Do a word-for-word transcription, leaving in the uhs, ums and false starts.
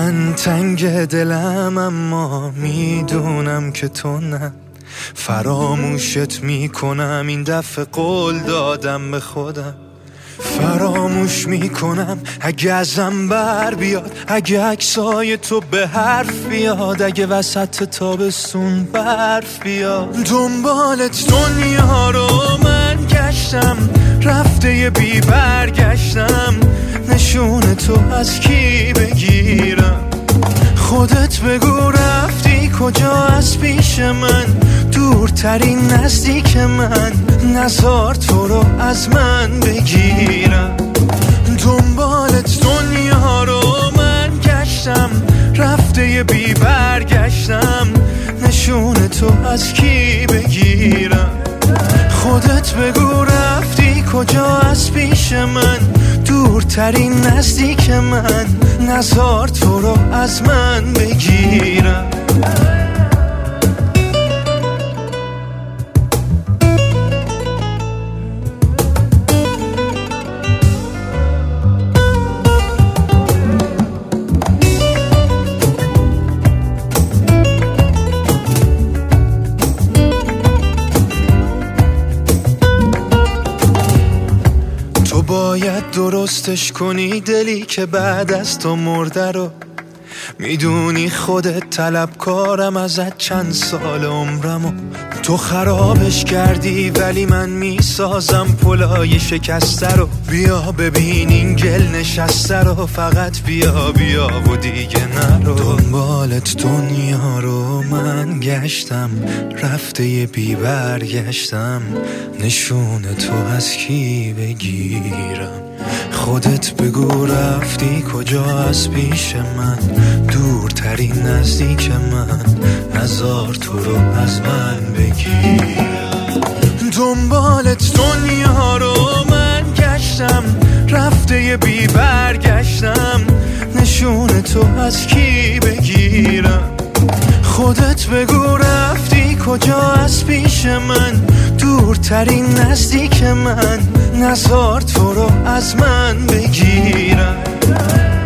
من تنگ دلم اما میدونم که تو نه، فراموشت میکنم این دفعه قول دادم به خودم، فراموش میکنم اگه ازم بر بیاد، اگه عکسای تو به حرف بیاد، اگه وسط تابستون برف بیاد. دنبالت دنیا رو من گشتم، رفته یه بی برگشتم، نشون تو از کی بگیرم؟ خودت بگو رفتی کجا از پیش من، دورترین نزدیک من، نزار تو رو از من بگیرم. دنبالت دنیا رو من گشتم، رفته یه بی برگشتم، نشون تو از کی بگیرم؟ خودت بگو رفتی کجا از پیش من، دورترین نزدیک من، نزار تو رو از من بگیرم. باید درستش کنی دلی که بعد از تو مرده رو، میدونی خودت طلبکارم ازت چند سال عمرمو، تو خرابش کردی ولی من میسازم پلای شکسته رو. بیا ببین این گل نشسته رو، فقط بیا بیا و دیگه نرو. دنبالت دنیا رو من گشتم، رفته یه بی برگشتم، نشون تو از کی بگیرم؟ خودت بگو رفتی کجا از پیش من، دورترین نزدیک من، نزار تو رو از من بگیرم. دنبالت دنیا رو من گشتم، رفته یه بی برگشتم، نشون تو از کی بگیرم؟ خودت بگو رفتی کجا از پیش من، دورترین نزدیک من، نزار تو رو از من بگیرم.